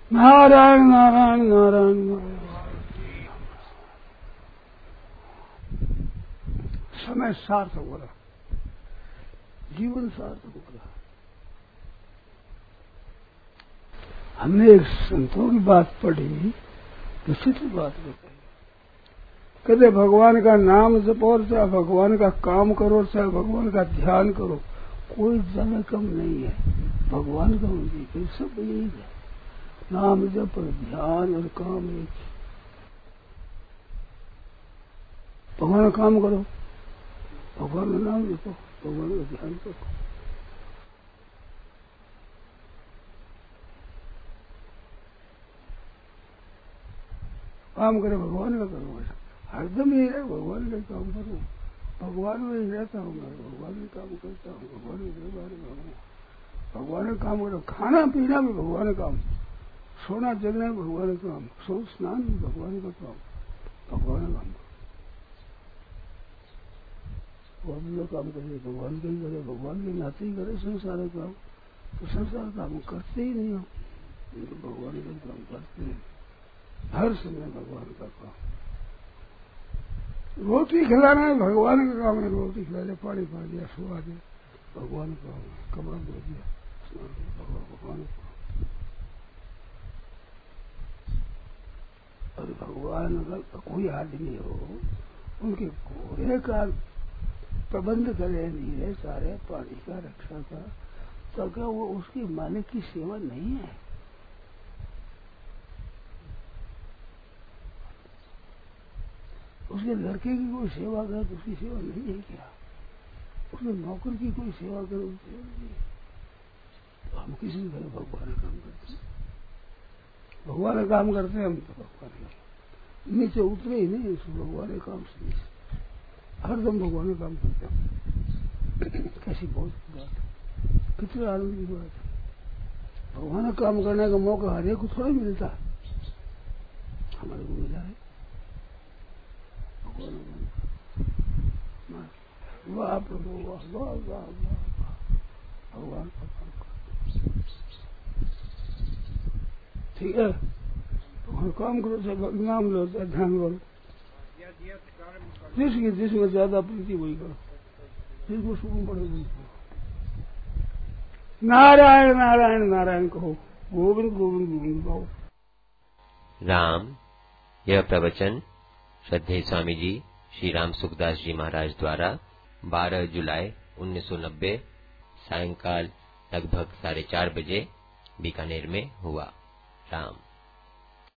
नारायण नारायण नारायण नारायण। समय सार्थक हो रहा, जीवन सार्थक हो रहा। हमने एक संतों की बात पढ़ी, विचित्र बात बताई। कहते भगवान का नाम जपो और चाहे भगवान का काम करो, चाहे भगवान का ध्यान करो, कोई ज्यादा कम नहीं है। भगवान का मंदिर सब यही है, नाम जप और ध्यान और काम एक। भगवान का काम करो, भगवान का नाम जपो, भगवान का ध्यान करो। काम करे भगवान का करो, हरदम यही है, भगवान का काम करो। भगवान में ही रहता हूँ मैं, भगवान का काम करता हूँ, भगवान के दरबार में हूँ। भगवान का काम करो, खाना पीना भी भगवान का काम, सोना जगना भी भगवान का काम, सो स्नान भी भगवान का काम, भगवान का काम। वो हम जो काम करे भगवान का ही करे, भगवान के नाते ही करे संसार का काम। तो संसार का हम करते ही नहीं, हम भगवान का काम करते हैं हर समय, भगवान का काम। रोटी खिलाना है भगवान का काम है, रोटी खिला दे, पानी पा दिया, सुहा दे, भगवान का काम है। कपड़ा धो दिया, स्नान किया, भगवान का। और भगवान अगर कोई आदमी हो, उनके घोड़े का प्रबंध करे, नीरे सारे पानी का रक्षा का, तो क्या वो उसकी मालिक की सेवा नहीं है? उसके लड़के की कोई सेवा करे तो उसकी सेवा नहीं है क्या? उसके नौकर की कोई सेवा करे तो सेवा नहीं है। तो हम किसी भी तरह भगवान का काम करते हैं, भगवान का काम करते हैं हम। तो भगवान का नीचे उतरे ही नहीं, भगवान के काम से हरदम भगवान का काम करते हैं। कैसी बहुत बात है, कितने आनंद की बात है। भगवान का काम करने का मौका हर एक को थोड़ा मिलता है, हमारे को मिला है। वाह प्रभु वाह, वाह वाह वाह, भगवान का काम करो, ठीक है। तो काम करो, चाहे नाम लो, चाहे ध्यान करो, जिसमें ज्यादा प्रीति वही करो, जिसको सुकून पड़े वही करो। नारायण नारायण नारायण कहो, गोविंद गोविंद गोविंद कहो। राम। यह प्रवचन श्रद्धेय स्वामी जी श्री राम सुखदास जी महाराज द्वारा 12 जुलाई 1990 सायंकाल लगभग 4:30 बजे बीकानेर में हुआ। राम।